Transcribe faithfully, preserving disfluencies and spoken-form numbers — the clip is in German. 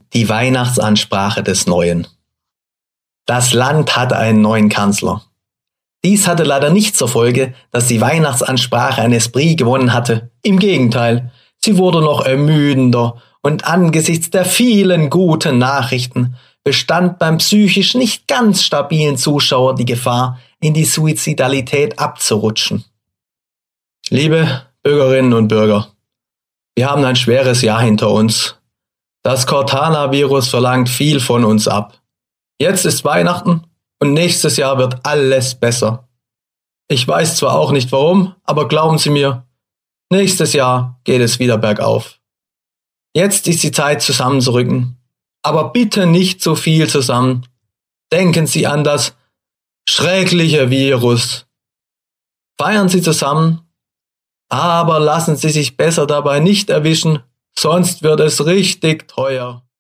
die Weihnachtsansprache des Neuen. Das Land hatte einen neuen Kanzler. Dies hatte leider nicht zur Folge, dass die Weihnachtsansprache an Esprit gewonnen hatte. Im Gegenteil, sie wurde noch ermüdender und angesichts der vielen guten Nachrichten bestand beim psychisch nicht ganz stabilen Zuschauer die Gefahr, in die Suizidalität abzurutschen. Liebe Bürgerinnen und Bürger, wir haben ein schweres Jahr hinter uns. Das Cortana-Virus verlangt viel von uns ab. Jetzt ist Weihnachten und nächstes Jahr wird alles besser. Ich weiß zwar auch nicht warum, aber glauben Sie mir, nächstes Jahr geht es wieder bergauf. Jetzt ist die Zeit zusammenzurücken, aber bitte nicht zu viel zusammen. Denken Sie an das schreckliche Virus. Feiern Sie zusammen, aber lassen Sie sich besser dabei nicht erwischen, sonst wird es richtig teuer.